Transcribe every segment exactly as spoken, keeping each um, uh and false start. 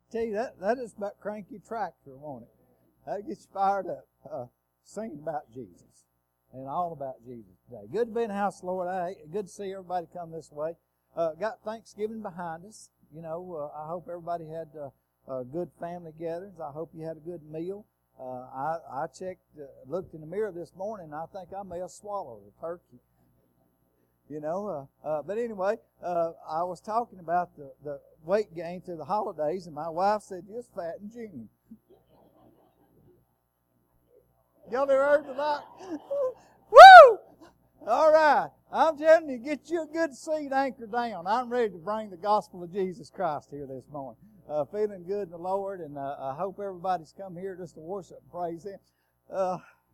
tell you, that, that is about cranky tractor, won't it? That gets you fired up, uh, singing about Jesus and all about Jesus today. Good to be in the house, Lord. I, good to see everybody come this way. Uh, got Thanksgiving behind us. You know, uh, I hope everybody had uh, uh, good family gatherings. I hope you had a good meal. Uh, I, I checked, uh, looked in the mirror this morning, and I think I may have swallowed a turkey. You know, uh, uh, but anyway, uh, I was talking about the, the weight gain through the holidays, and my wife said, "Just fat in June." Y'all ever heard of that? Woo! All right. I'm telling you, get you a good seat anchored down. I'm ready to bring the gospel of Jesus Christ here this morning. Uh, feeling good in the Lord, and uh, I hope everybody's come here just to worship and praise Him. Uh,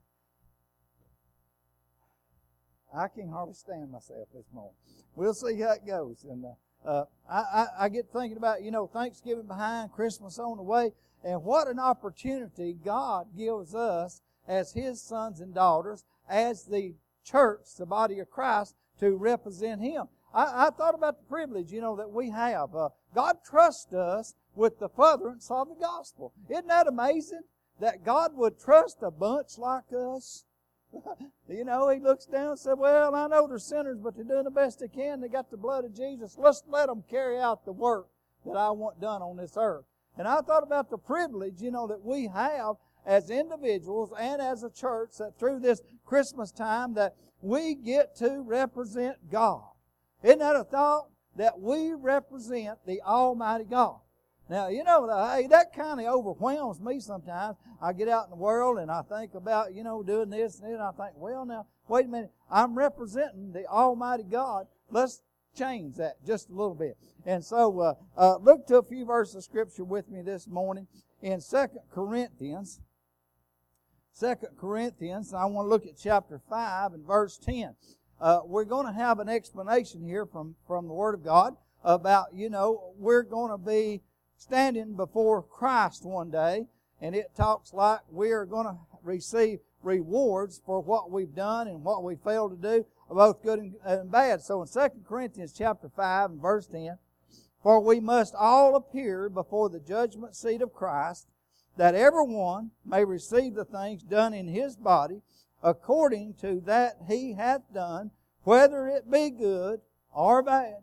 I can hardly stand myself this morning. We'll see how it goes. And uh, uh, I, I, I get thinking about, you know, Thanksgiving behind, Christmas on the way, and what an opportunity God gives us as His sons and daughters, as the church, the body of Christ, to represent Him. I, I thought about the privilege, you know, that we have. Uh, God trusts us with the furtherance of the gospel. Isn't that amazing? That God would trust a bunch like us? You know, He looks down and said, "Well, I know they're sinners, but they're doing the best they can. They got the blood of Jesus. Let's let them carry out the work that I want done on this earth." And I thought about the privilege, you know, that we have as individuals and as a church, that through this Christmas time that we get to represent God. Isn't that a thought? That we represent the Almighty God. Now, you know, hey, that kind of overwhelms me sometimes. I get out in the world and I think about, you know, doing this and that, and I think, well, now, wait a minute. I'm representing the Almighty God. Let's change that just a little bit. And so, uh, uh, look to a few verses of Scripture with me this morning in Second Corinthians. Second Corinthians, I want to look at chapter five and verse ten. Uh, we're going to have an explanation here from, from the Word of God about, you know, we're going to be standing before Christ one day, and it talks like we are going to receive rewards for what we've done and what we failed to do, both good and, and bad. So in Second Corinthians chapter five and verse ten, "For we must all appear before the judgment seat of Christ, that everyone may receive the things done in his body according to that he hath done, whether it be good or bad."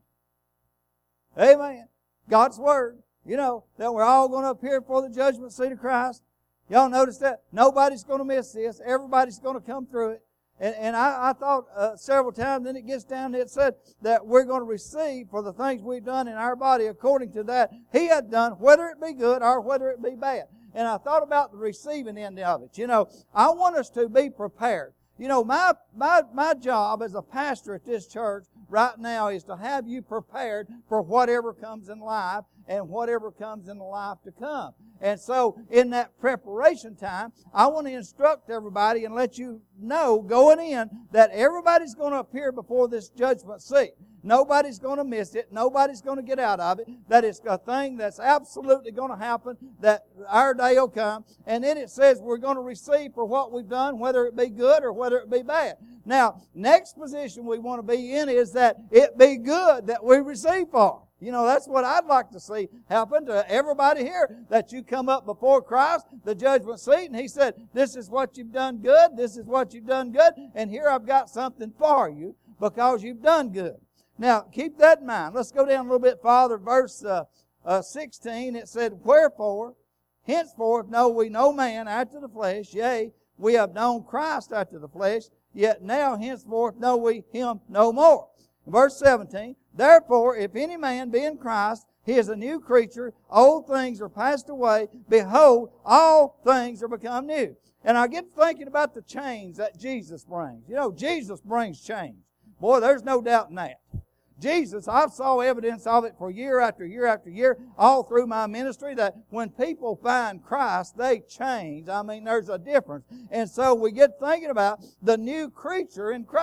Amen. God's Word. You know, that we're all going to appear before the judgment seat of Christ. Y'all notice that? Nobody's going to miss this. Everybody's going to come through it. And, and I, I thought uh, several times, then it gets down to it said that we're going to receive for the things we've done in our body according to that He had done, whether it be good or whether it be bad. And I thought about the receiving end of it. You know, I want us to be prepared. You know, my, my, my job as a pastor at this church right now is to have you prepared for whatever comes in life and whatever comes in the life to come. And so in that preparation time, I want to instruct everybody and let you know going in that everybody's going to appear before this judgment seat. Nobody's going to miss it. Nobody's going to get out of it. That it's a thing that's absolutely going to happen, that our day will come. And then it says we're going to receive for what we've done, whether it be good or whether it be bad. Now, next position we want to be in is that it be good that we receive for. You know, that's what I'd like to see happen to everybody here, that you come up before Christ, the judgment seat, and He said, "This is what you've done good, this is what you've done good, and here I've got something for you because you've done good." Now, keep that in mind. Let's go down a little bit farther. Verse uh, uh, sixteen, it said, "Wherefore, henceforth know we no man after the flesh, yea, we have known Christ after the flesh, yet now henceforth know we Him no more." Verse seventeen, "Therefore, if any man be in Christ, he is a new creature. Old things are passed away. Behold, all things are become new." And I get thinking about the change that Jesus brings. You know, Jesus brings change. Boy, there's no doubt in that. Jesus, I saw evidence of it for year after year after year, all through my ministry, that when people find Christ, they change. I mean, there's a difference. And so we get thinking about the new creature in Christ.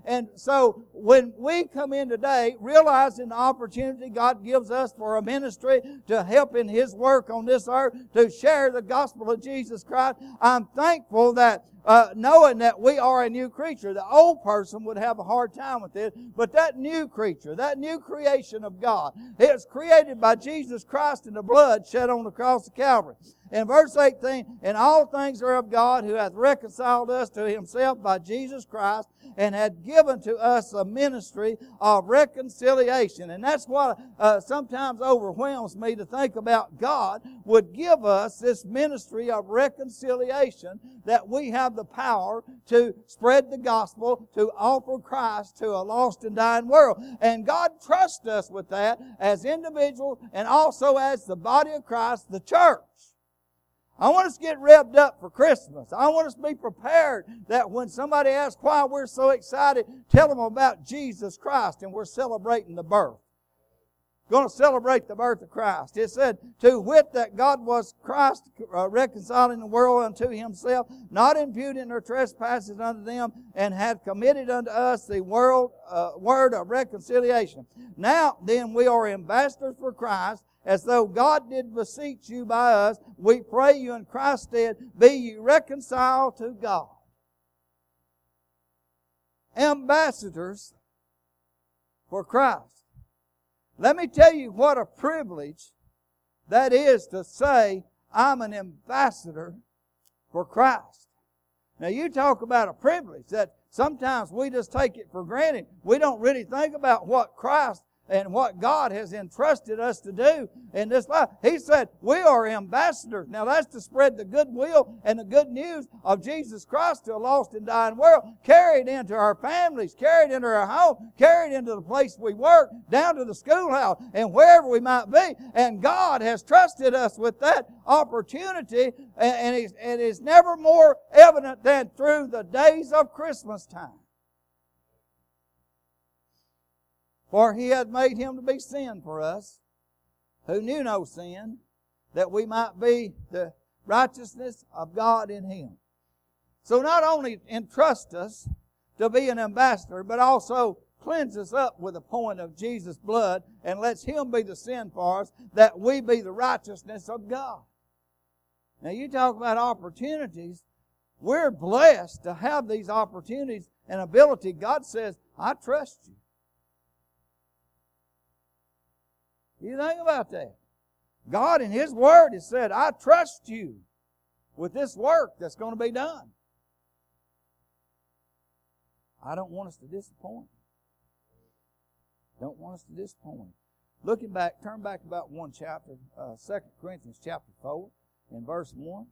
And so when we come in today, realizing the opportunity God gives us for a ministry to help in His work on this earth, to share the gospel of Jesus Christ, I'm thankful that Uh, knowing that we are a new creature. The old person would have a hard time with it, but that new creature, that new creation of God, it's created by Jesus Christ and the blood shed on the cross of Calvary. In verse eighteen, and all things are of God, who hath reconciled us to Himself by Jesus Christ, and had given to us a ministry of reconciliation. And that's what uh, sometimes overwhelms me, to think about God would give us this ministry of reconciliation, that we have the power to spread the gospel, to offer Christ to a lost and dying world. And God trusts us with that as individuals and also as the body of Christ, the church. I want us to get revved up for Christmas. I want us to be prepared that when somebody asks why we're so excited, tell them about Jesus Christ, and we're celebrating the birth. Going to celebrate the birth of Christ. It said, to wit that God was Christ uh, reconciling the world unto Himself, not imputing their trespasses unto them, and had committed unto us the world, uh, word of reconciliation. Now then we are ambassadors for Christ, as though God did beseech you by us. We pray you in Christ's stead, be ye reconciled to God. Ambassadors for Christ. Let me tell you what a privilege that is to say, I'm an ambassador for Christ. Now you talk about a privilege that sometimes we just take it for granted. We don't really think about what Christ and what God has entrusted us to do in this life. He said, we are ambassadors. Now that's to spread the goodwill and the good news of Jesus Christ to a lost and dying world, carried into our families, carried into our home, carried into the place we work, down to the schoolhouse, and wherever we might be. And God has trusted us with that opportunity, and it's, and it's never more evident than through the days of Christmas time. For He hath made Him to be sin for us, who knew no sin, that we might be the righteousness of God in Him. So not only entrust us to be an ambassador, but also cleanse us up with the point of Jesus' blood, and lets Him be the sin for us, that we be the righteousness of God. Now you talk about opportunities. We're blessed to have these opportunities and ability. God says, I trust you. You think about that. God in His Word has said, I trust you with this work that's going to be done. I don't want us to disappoint. Don't want us to disappoint. Looking back, turn back about one chapter, uh, Second Corinthians chapter four, in verse one.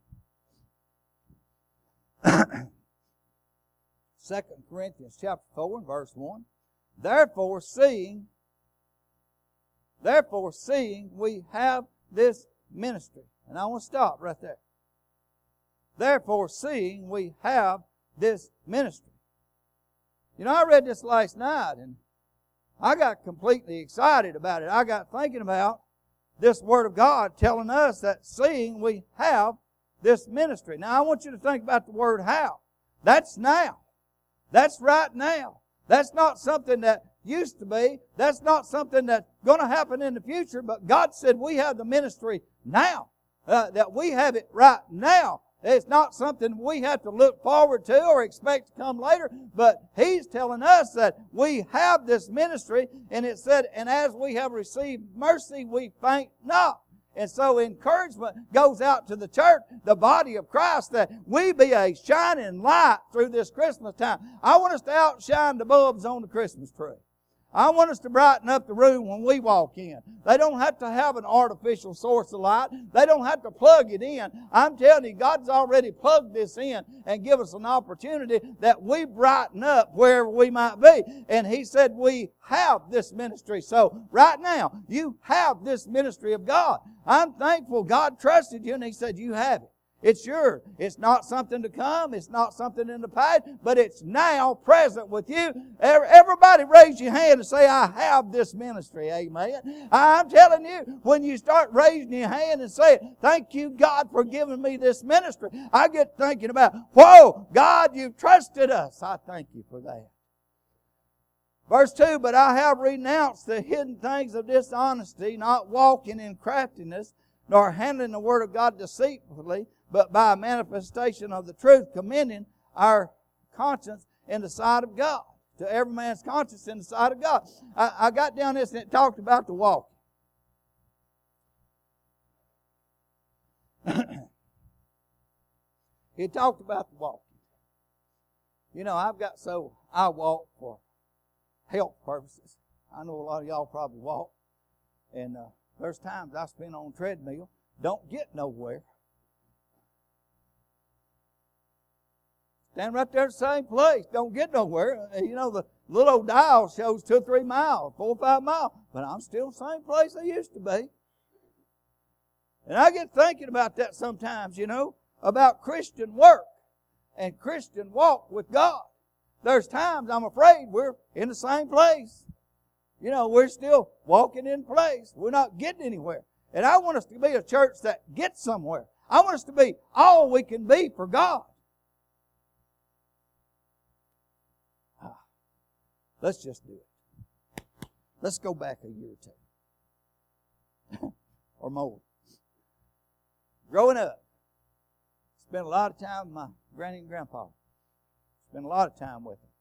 Second Corinthians chapter four, in verse one. Therefore, seeing Therefore, seeing we have this ministry. And I want to stop right there. Therefore, seeing we have this ministry. You know, I read this last night, and I got completely excited about it. I got thinking about this Word of God telling us that seeing we have this ministry. Now, I want you to think about the word how. That's now. That's right now. That's not something that used to be. That's not something that's going to happen in the future, but God said we have the ministry now, uh, that we have it right now. It's not something we have to look forward to or expect to come later, but He's telling us that we have this ministry, and it said, and as we have received mercy, we faint not. And so encouragement goes out to the church, the body of Christ, that we be a shining light through this Christmas time. I want us to outshine the bulbs on the Christmas tree. I want us to brighten up the room when we walk in. They don't have to have an artificial source of light. They don't have to plug it in. I'm telling you, God's already plugged this in and give us an opportunity that we brighten up wherever we might be. And He said we have this ministry. So right now, you have this ministry of God. I'm thankful God trusted you, and He said you have it. It's yours. It's not something to come. It's not something in the past, but it's now present with you. Everybody raise your hand and say, I have this ministry. Amen. I'm telling you, when you start raising your hand and say, thank you, God, for giving me this ministry, I get thinking about, whoa, God, you've trusted us. I thank you for that. Verse two, but I have renounced the hidden things of dishonesty, not walking in craftiness, nor handling the word of God deceitfully, but by a manifestation of the truth, commending our conscience in the sight of God. To every man's conscience in the sight of God. I, I got down this and it talked about the walk. It talked about the walk. You know, I've got so, I walk for health purposes. I know a lot of y'all probably walk. And uh, there's times I spend on a treadmill, don't get nowhere. Stand right there in the same place, don't get nowhere. You know, the little old dial shows two or three miles, four or five miles, but I'm still in the same place I used to be. And I get thinking about that sometimes, you know, about Christian work and Christian walk with God. There's times I'm afraid we're in the same place. You know, we're still walking in place. We're not getting anywhere. And I want us to be a church that gets somewhere. I want us to be all we can be for God. Ah, let's just do it. Let's go back a year or two. Or more. Growing up, spent a lot of time with my granny and grandpa. Spent a lot of time with them.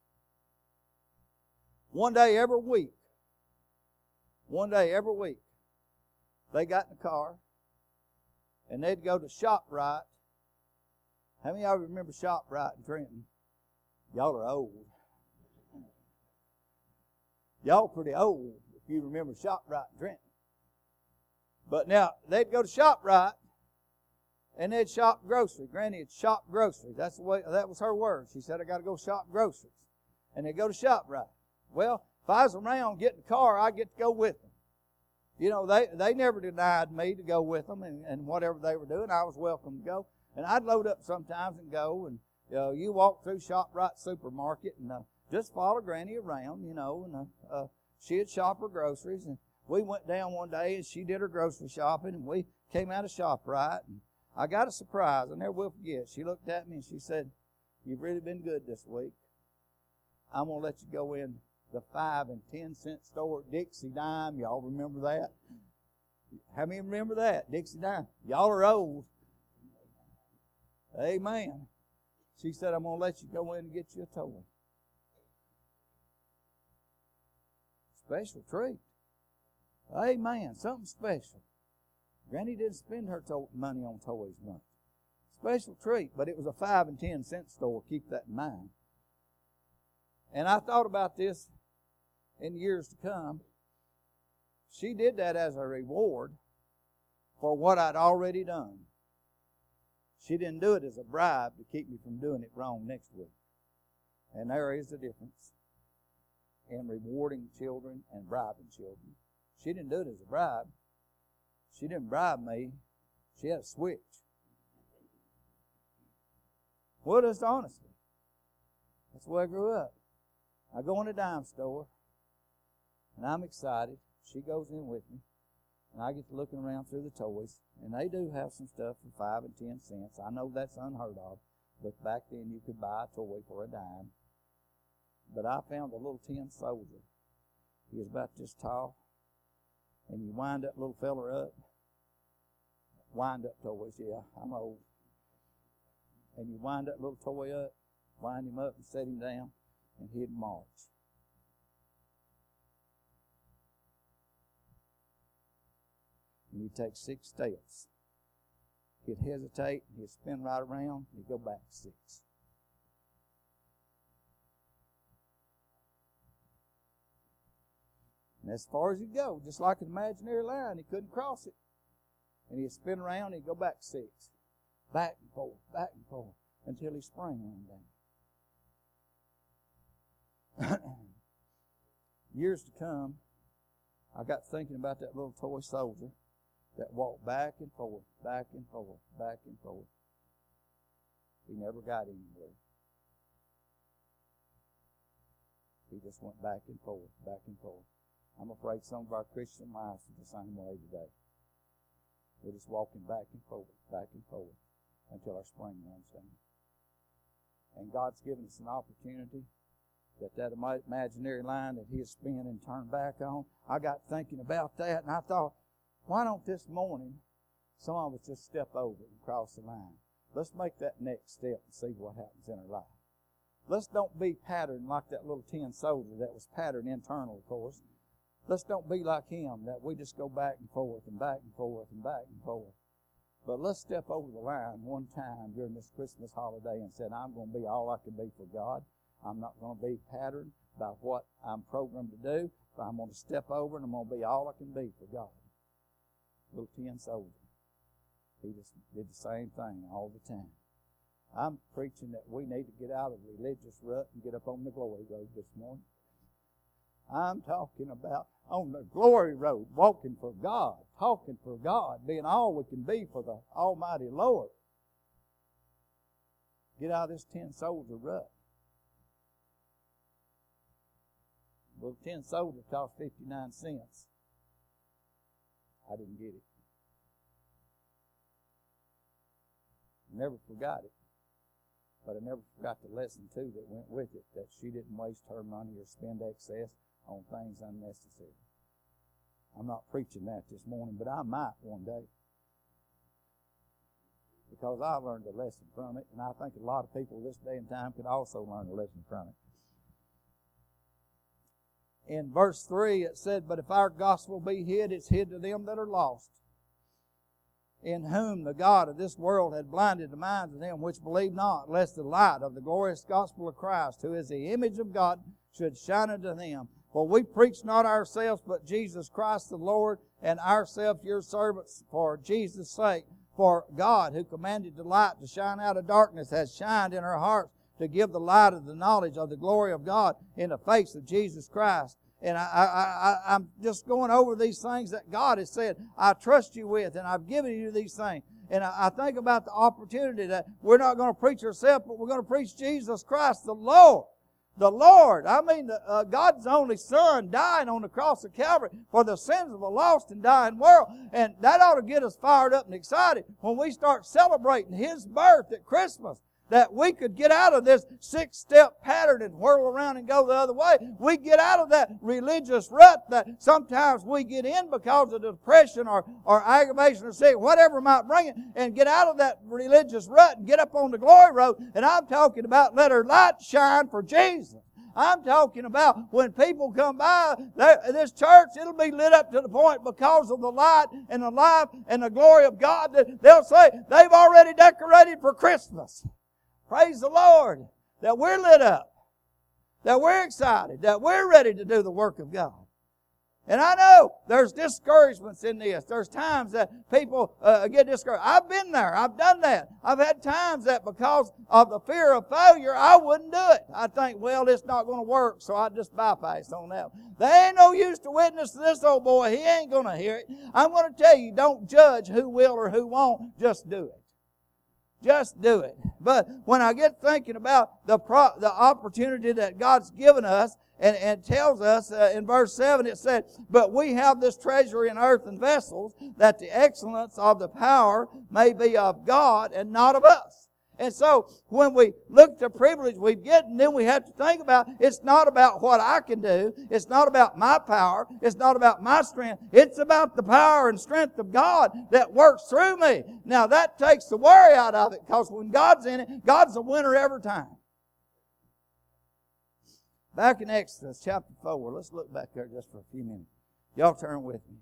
One day every week, one day every week, they got in the car and they'd go to ShopRite. How many of y'all remember ShopRite in Trenton? Y'all are old. Y'all pretty old if you remember ShopRite in Trenton. But now, they'd go to ShopRite and they'd shop grocery. Granny had shop groceries. That's the way, that was her word. She said, I got to go shop groceries. And they'd go to ShopRite. Well, if I was around getting the car, I'd get to go with them. You know, they, they never denied me to go with them and, and whatever they were doing, I was welcome to go. And I'd load up sometimes and go. And you know, you walk through ShopRite supermarket and uh, just follow Granny around, you know. And uh, uh, she'd shop her groceries. And we went down one day and she did her grocery shopping. And we came out of ShopRite. And I got a surprise. I never will forget. She looked at me and she said, you've really been good this week. I'm going to let you go in the five and ten cent store at Dixie Dime. Y'all remember that? How many remember that? Dixie Dime. Y'all are old. Amen. She said, I'm going to let you go in and get you a toy. Special treat. Amen. Something special. Granny didn't spend her to- money on toys much. Special treat, but it was a five and ten cent store. Keep that in mind. And I thought about this in years to come. She did that as a reward for what I'd already done. She didn't do it as a bribe to keep me from doing it wrong next week. And there is a difference in rewarding children and bribing children. She didn't do it as a bribe. She didn't bribe me. She had a switch. Well, just honestly. That's the way I grew up. I go in a dime store, and I'm excited. She goes in with me, and I get to looking around through the toys, and they do have some stuff for five and ten cents. I know that's unheard of, but back then you could buy a toy for a dime. But I found a little tin soldier. He was about this tall, and you wind that little feller up. Wind up toys, yeah, I'm old. And you wind that little toy up, wind him up and set him down, and he'd march. And he'd take six steps. He'd hesitate, he'd spin right around, he'd go back six. And as far as he'd go, just like an imaginary line, he couldn't cross it. And he'd spin around, he'd go back six. Back and forth, back and forth, until he sprang one down. Years to come, I got thinking about that little toy soldier that walked back and forth, back and forth, back and forth. He never got anywhere. He just went back and forth, back and forth. I'm afraid some of our Christian lives are the same way today. We're just walking back and forth, back and forth, until our spring runs down. And God's given us an opportunity that that ima- imaginary line that he'd spin and turn back on. I got thinking about that, and I thought, why don't this morning some of us just step over and cross the line? Let's make that next step and see what happens in our life. Let's don't be patterned like that little tin soldier that was patterned internal, of course. Let's don't be like him, that we just go back and forth and back and forth and back and forth. But let's step over the line one time during this Christmas holiday and say, I'm going to be all I can be for God. I'm not going to be patterned by what I'm programmed to do, but I'm going to step over and I'm going to be all I can be for God. Little tin soldier. He just did the same thing all the time. I'm preaching that we need to get out of the religious rut and get up on the glory road this morning. I'm talking about on the glory road, walking for God, talking for God, being all we can be for the Almighty Lord. Get out of this tin soldier rut. Well, tin soldier cost fifty-nine cents. I didn't get it. Never forgot it. But I never forgot the lesson, too, that went with it, that she didn't waste her money or spend excess on things unnecessary. I'm not preaching that this morning, but I might one day. Because I learned a lesson from it, and I think a lot of people this day and time could also learn a lesson from it. In verse three, it said, but if our gospel be hid, it's hid to them that are lost, in whom the God of this world had blinded the minds of them which believe not, lest the light of the glorious gospel of Christ, who is the image of God, should shine unto them. For we preach not ourselves, but Jesus Christ the Lord, and ourselves your servants for Jesus' sake. For God, who commanded the light to shine out of darkness, has shined in our hearts to give the light of the knowledge of the glory of God in the face of Jesus Christ. And I, I, I, I'm just going over these things that God has said, I trust you with, and I've given you these things. And I, I think about the opportunity that we're not going to preach ourselves, but we're going to preach Jesus Christ, the Lord. The Lord. I mean, the, uh, God's only Son dying on the cross of Calvary for the sins of a lost and dying world. And that ought to get us fired up and excited when we start celebrating His birth at Christmas. That we could get out of this six-step pattern and whirl around and go the other way. We get out of that religious rut that sometimes we get in because of depression or, or aggravation or sick, whatever might bring it, and get out of that religious rut and get up on the glory road. And I'm talking about let our light shine for Jesus. I'm talking about when people come by this church, it'll be lit up to the point because of the light and the life and the glory of God that they'll say they've already decorated for Christmas. Praise the Lord that we're lit up, that we're excited, that we're ready to do the work of God. And I know there's discouragements in this. There's times that people uh, get discouraged. I've been there. I've done that. I've had times that because of the fear of failure, I wouldn't do it. I think, well, it's not going to work, so I just bypass on that. There ain't no use to witness to this old boy. He ain't going to hear it. I'm going to tell you, don't judge who will or who won't. Just do it. Just do it. But when I get thinking about the pro, the opportunity that God's given us, and, and it tells us uh, in verse seven, it said, but we have this treasure in earthen vessels, that the excellence of the power may be of God and not of us. And so when we look at the privilege we've gotten, then we have to think about it's not about what I can do. It's not about my power. It's not about my strength. It's about the power and strength of God that works through me. Now that takes the worry out of it, because when God's in it, God's a winner every time. Back in Exodus chapter four, let's look back there just for a few minutes. Y'all turn with me.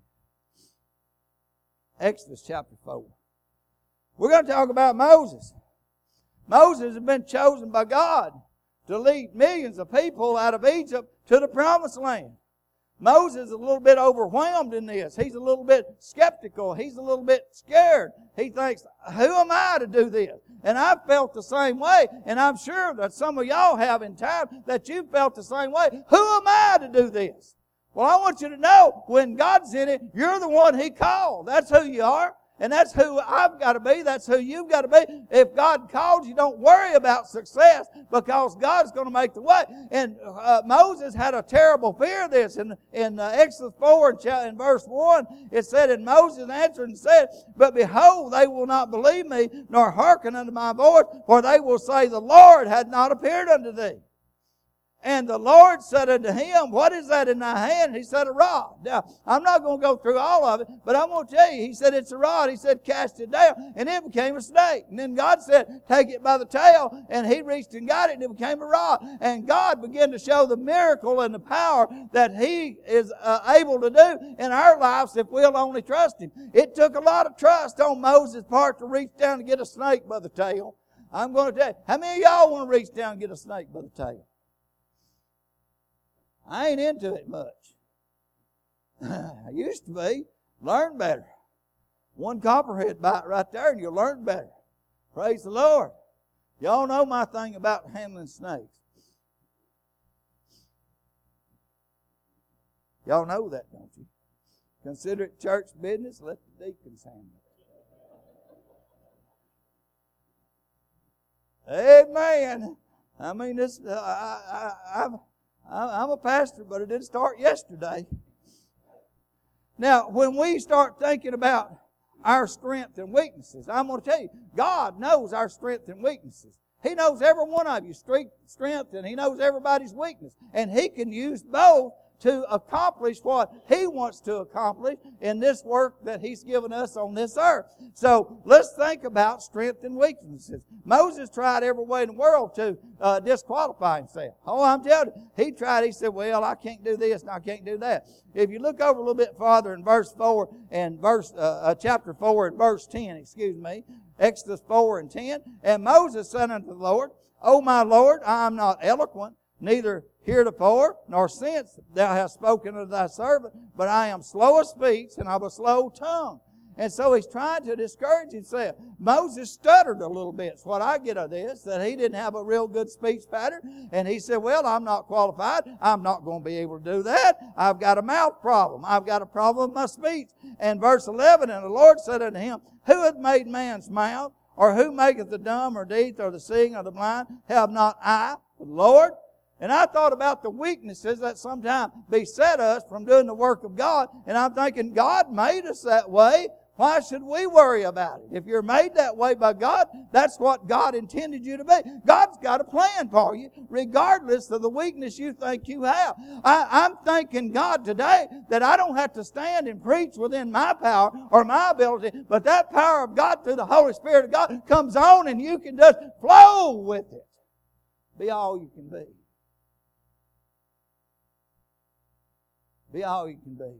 Exodus chapter four. We're going to talk about Moses. Moses had been chosen by God to lead millions of people out of Egypt to the promised land. Moses is a little bit overwhelmed in this. He's a little bit skeptical. He's a little bit scared. He thinks, who am I to do this? And I've felt the same way. And I'm sure that some of y'all have in time that you've felt the same way. Who am I to do this? Well, I want you to know, when God's in it, you're the one He called. That's who you are. And that's who I've got to be. That's who you've got to be. If God called you, don't worry about success, because God's going to make the way. And uh, Moses had a terrible fear of this. In, in uh, Exodus four, in, in verse one, it said, and Moses answered and said, but behold, they will not believe me, nor hearken unto my voice, for they will say, the Lord hath not appeared unto thee. And the Lord said unto him, what is that in thy hand? And he said, a rod. Now, I'm not going to go through all of it, but I'm going to tell you, he said, it's a rod. He said, cast it down. And it became a snake. And then God said, take it by the tail. And he reached and got it, and it became a rod. And God began to show the miracle and the power that He is uh, able to do in our lives if we'll only trust Him. It took a lot of trust on Moses' part to reach down and get a snake by the tail. I'm going to tell you, how many of y'all want to reach down and get a snake by the tail? I ain't into it much. I used to be. Learn better. One copperhead bite right there and you'll learn better. Praise the Lord. Y'all know my thing about handling snakes. Y'all know that, don't you? Consider it church business. Let the deacons handle it. Amen. I mean, this. Uh, I, I, I'm. I'm a pastor, but it didn't start yesterday. Now, when we start thinking about our strengths and weaknesses, I'm going to tell you, God knows our strengths and weaknesses. He knows every one of your strength, and He knows everybody's weakness. And He can use both to accomplish what He wants to accomplish in this work that He's given us on this earth. So let's think about strength and weaknesses. Moses tried every way in the world to uh, disqualify himself. Oh, I'm telling you, he tried. He said, well, I can't do this and I can't do that. If you look over a little bit farther in verse four and verse uh, uh, chapter four and verse ten, excuse me, Exodus four and ten, and Moses said unto the Lord, O my Lord, I am not eloquent, neither heretofore nor since thou hast spoken unto thy servant, but I am slow of speech and of a slow tongue. And so he's trying to discourage himself. Moses stuttered a little bit. It's what I get of this, that he didn't have a real good speech pattern. And he said, well, I'm not qualified. I'm not going to be able to do that. I've got a mouth problem. I've got a problem with my speech. And verse eleven, and the Lord said unto him, who hath made man's mouth? Or who maketh the dumb or deaf or the seeing or the blind? Have not I, the Lord? And I thought about the weaknesses that sometimes beset us from doing the work of God. And I'm thinking, God made us that way. Why should we worry about it? If you're made that way by God, that's what God intended you to be. God's got a plan for you, regardless of the weakness you think you have. I, I'm thanking God today that I don't have to stand and preach within my power or my ability, but that power of God through the Holy Spirit of God comes on and you can just flow with it. Be all you can be. Be all you can be.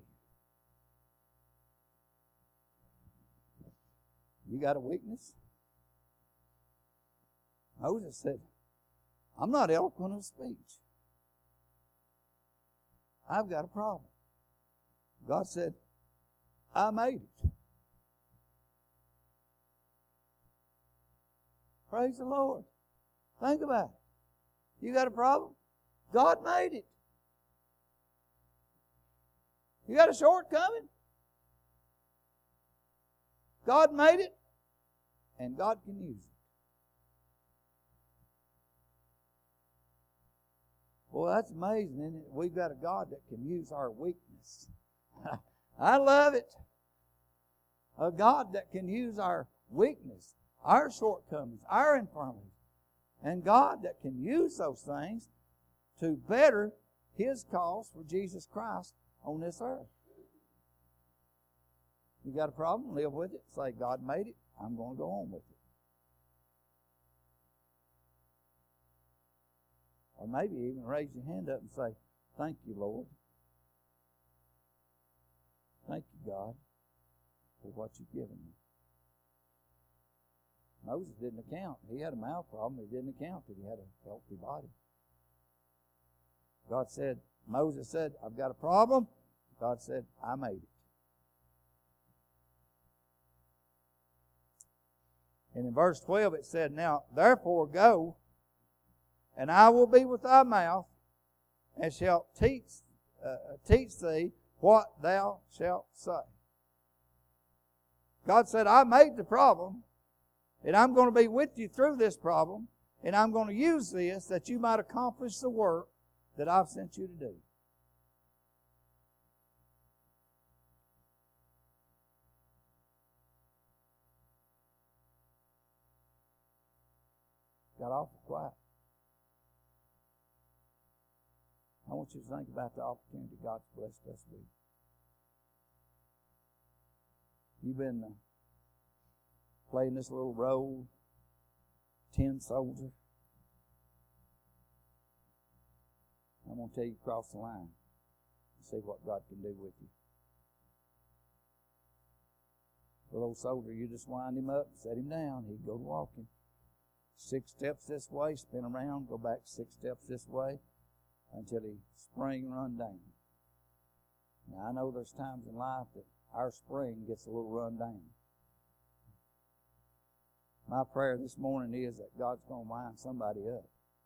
You got a weakness? Moses said, I'm not eloquent of speech. I've got a problem. God said, I made it. Praise the Lord. Think about it. You got a problem? God made it. You got a shortcoming? God made it, and God can use it. Boy, that's amazing, isn't it? We've got a God that can use our weakness. I love it. A God that can use our weakness, our shortcomings, our infirmities. And God that can use those things to better His cause for Jesus Christ on this earth. You got a problem? Live with it. Say, God made it. I'm going to go on with it. Or maybe even raise your hand up and say, thank you, Lord. Thank you, God, for what you've given me. Moses didn't account. He had a mouth problem. He didn't account that he had a healthy body. God said, Moses said, I've got a problem. God said, I made it. And in verse twelve it said, now therefore go, and I will be with thy mouth, and shall teach, uh, teach thee what thou shalt say. God said, I made the problem, and I'm going to be with you through this problem, and I'm going to use this that you might accomplish the work that I've sent you to do. Got awful quiet. want you to think about the opportunity God's blessed us with. You've been uh, playing this little role, tin soldier. I'm going to tell you, cross the line and see what God can do with you. Little old soldier, you just wind him up, set him down, he'd go to walking. Six steps this way, spin around, go back six steps this way until he spring and run down. Now, I know there's times in life that our spring gets a little run down. My prayer this morning is that God's going to wind somebody up.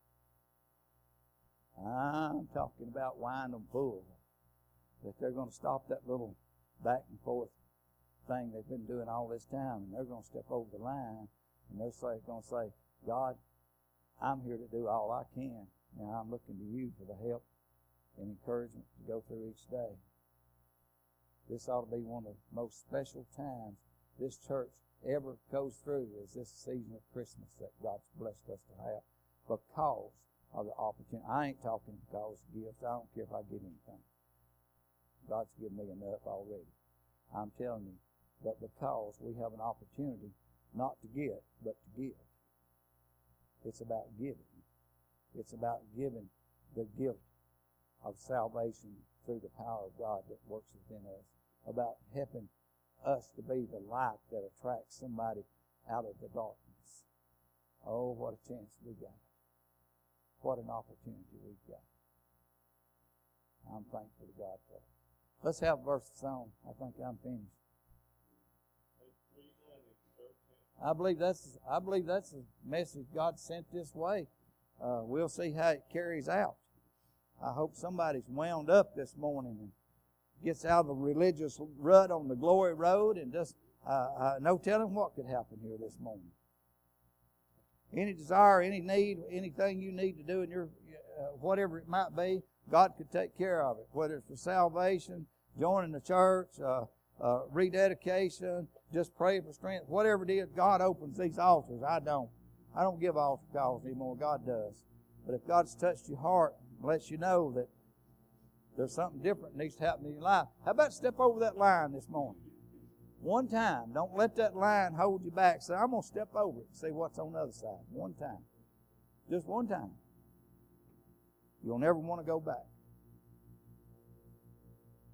I'm talking about wind them full. That they're going to stop that little back and forth thing they've been doing all this time, and they're going to step over the line, and they're say, going to say, God, I'm here to do all I can. Now I'm looking to you for the help and encouragement to go through each day. This ought to be one of the most special times this church ever goes through, is this season of Christmas that God's blessed us to have because of the opportunity. I ain't talking because of gifts. I don't care if I get anything. God's given me enough already. I'm telling you, but because we have an opportunity not to get, but to give. It's about giving. It's about giving the gift of salvation through the power of God that works within us. About helping us to be the light that attracts somebody out of the darkness. Oh, what a chance we got. What an opportunity we've got. I'm thankful to God for it. Let's have a verse of song. I think I'm finished. I believe that's I believe that's the message God sent this way. Uh, we'll see how it carries out. I hope somebody's wound up this morning and gets out of the religious rut on the glory road and just uh, uh, no telling what could happen here this morning. Any desire, any need, anything you need to do in your uh, whatever it might be, God could take care of it. Whether it's for salvation, joining the church, uh, uh, rededication, just pray for strength, whatever it is, God opens these altars. I don't. I don't give altar calls anymore. God does. But if God's touched your heart and lets you know that there's something different that needs to happen in your life, how about step over that line this morning? One time. Don't let that line hold you back. Say, I'm going to step over it and see what's on the other side. One time. Just one time. You'll never want to go back.